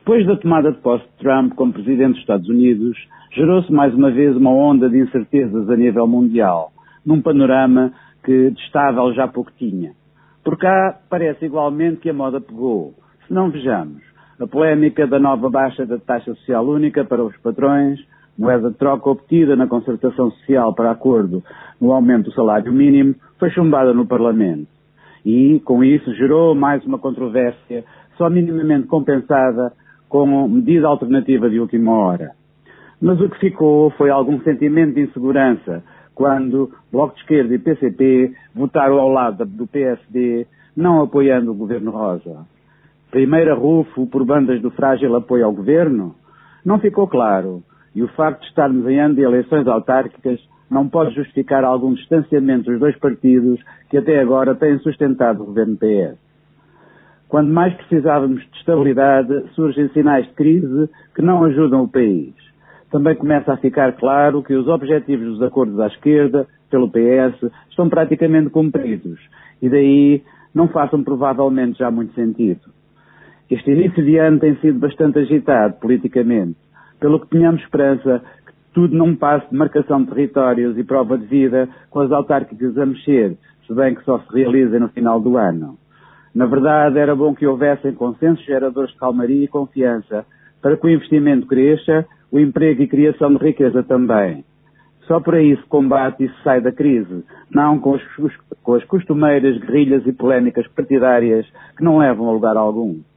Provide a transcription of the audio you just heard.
Depois da tomada de posse de Trump como presidente dos Estados Unidos, gerou-se mais uma vez uma onda de incertezas a nível mundial, num panorama que de estável já pouco tinha. Por cá, parece igualmente que a moda pegou. Se não vejamos, a polémica da nova baixa da taxa social única para os patrões, moeda de troca obtida na concertação social para acordo no aumento do salário mínimo, foi chumbada no Parlamento. E, com isso, gerou mais uma controvérsia só minimamente compensada com medida alternativa de última hora. Mas o que ficou foi algum sentimento de insegurança quando Bloco de Esquerda e PCP votaram ao lado do PSD, não apoiando o governo Rosa. Primeiro arrufo por bandas do frágil apoio ao governo? Não ficou claro. E o facto de estarmos em ano de eleições autárquicas não pode justificar algum distanciamento dos dois partidos que até agora têm sustentado o governo PS. Quando mais precisávamos de estabilidade, surgem sinais de crise que não ajudam o país. Também começa a ficar claro que os objetivos dos acordos à esquerda, pelo PS, estão praticamente cumpridos. E daí não façam provavelmente já muito sentido. Este início de ano tem sido bastante agitado politicamente, pelo que tenhamos esperança que tudo não passe de marcação de territórios e prova de vida com as autárquicas a mexer, se bem que só se realizem no final do ano. Na verdade, era bom que houvessem consensos geradores de calmaria e confiança, para que o investimento cresça, o emprego e criação de riqueza também. Só por aí se combate e se sai da crise, não com as costumeiras guerrilhas e polémicas partidárias que não levam a lugar algum.